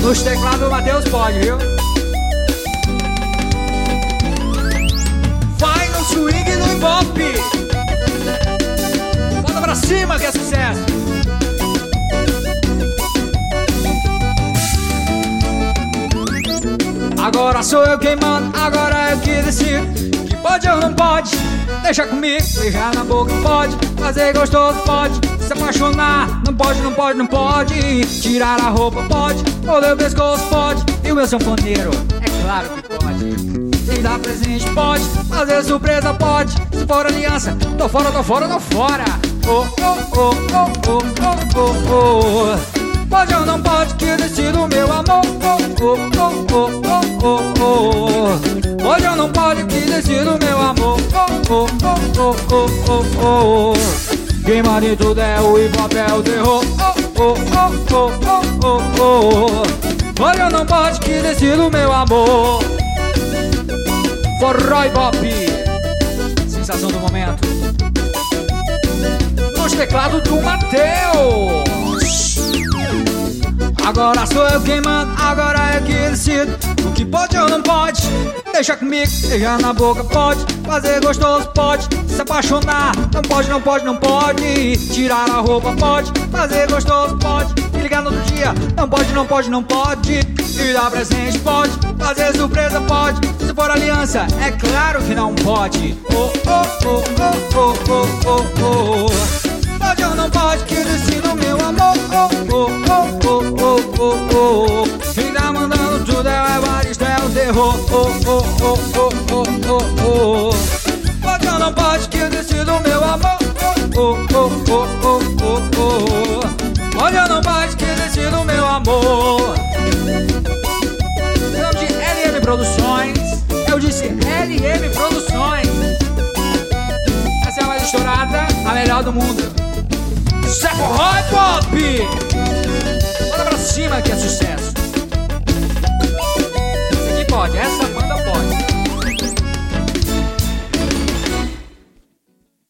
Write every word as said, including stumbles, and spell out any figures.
Nos teclados o Matheus pode, viu? Vai no swing e no ibope. Bota pra cima que é sucesso. Agora sou eu quem manda, agora eu que decido. Que pode ou não pode, deixa comigo. Beijar na boca pode, fazer gostoso pode. Se apaixonar, não pode, não pode, não pode. Tirar a roupa pode, morder o pescoço pode. E o meu sanfoneiro, é claro que pode. E dar presente pode, fazer surpresa pode. Se for aliança, tô fora, tô fora, tô fora. Oh, oh, oh, oh, oh, oh, oh, oh. Pode ou não pode, que eu decido, meu amor. Oh, oh, oh, oh, oh, oh. Pode ou não pode, que decido, meu amor. Oh, oh, oh, oh, oh, oh, oh. Quem manda em tudo é o hip-hop, é o terror. Oh, oh, oh, oh, oh, oh, oh. Pode ou não pode, que decido, meu amor. Forró e bop, sensação do momento. Nos teclados do Matheus. Agora sou eu quem manda, agora eu que decido. O que pode ou não pode, deixa comigo. Beijar na boca pode, fazer gostoso pode. Se apaixonar, não pode, não pode, não pode. Tirar a roupa pode, fazer gostoso pode. E ligar no outro dia, não pode, não pode, não pode. E dar presente pode, fazer surpresa pode. Se for aliança, é claro que não pode. Oh, oh, oh, oh, oh, oh, oh, oh. Pode ou não pode, que decido, meu amor. Oh, oh, oh, oh, oh, oh, oh. Quem tá mandando tudo é o Evaristo, é o terror. Oh, oh, oh, oh, oh, oh, oh. Pode ou não pode, que decido, meu amor. Oh, oh, oh, oh, oh, oh. Pode ou não pode, que decido, meu amor. Em nome de L M Produções, eu disse L M Produções. Essa é a mais estourada, a melhor do mundo. Zé Forró e Pop. Bota pra cima que é sucesso.